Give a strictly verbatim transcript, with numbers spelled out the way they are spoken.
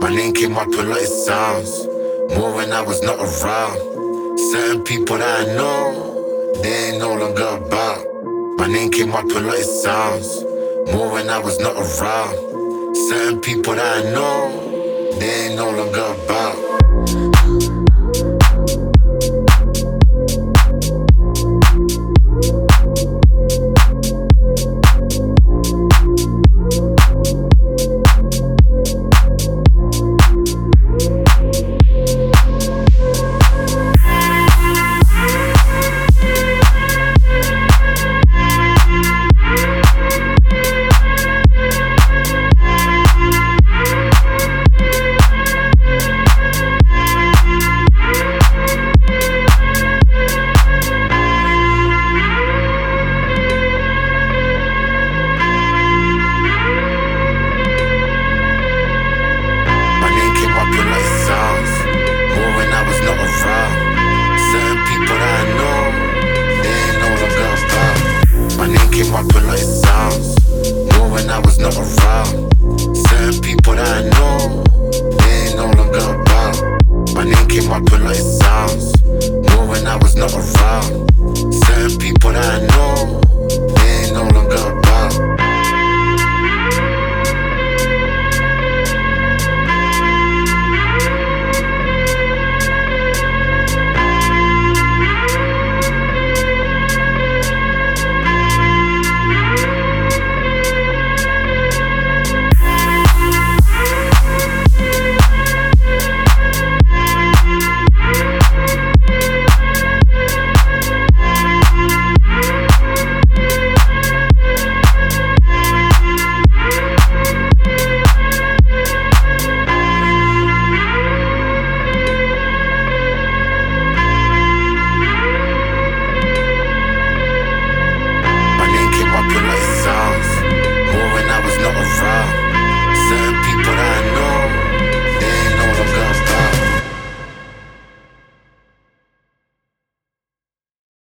My name came up a lot, it sounds more when I was not around. Certain people that I know, they ain't no longer about. My name came up a lot, it sounds more when I was not around. Certain people that I know, they ain't no longer about. Came up a lot, it sounds more when I was not around. Certain people that